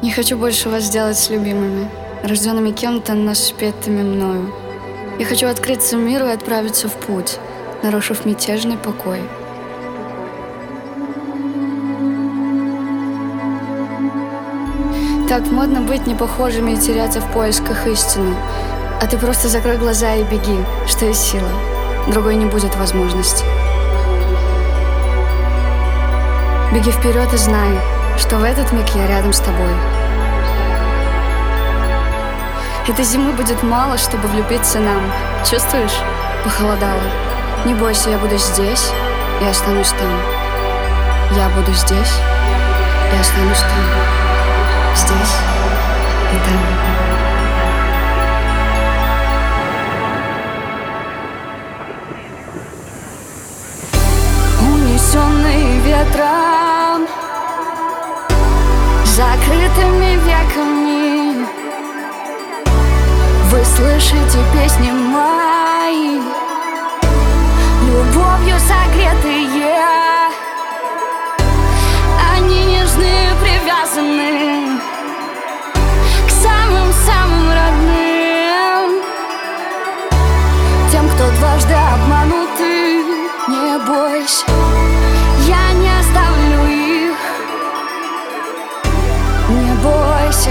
Не хочу больше вас сделать с любимыми, рожденными кем-то, но спетыми мною. Я хочу открыться миру и отправиться в путь, нарушив мятежный покой. Так модно быть непохожими и теряться в поисках истины. А ты просто закрой глаза и беги, что есть сила. Другой не будет возможности. Беги вперед и знай, что в этот миг я рядом с тобой. Этой зимы будет мало, чтобы влюбиться нам. Чувствуешь? Похолодало. Не бойся, я буду здесь и останусь там. Я буду здесь и останусь там. Здесь и там. Унесенный ветром, закрытыми веками, вы слышите песни мои, любовью согретые. Они нежны, привязаны к самым-самым родным, тем, кто дважды обманутый. Не бойся, я не оставлю их. Не бойся.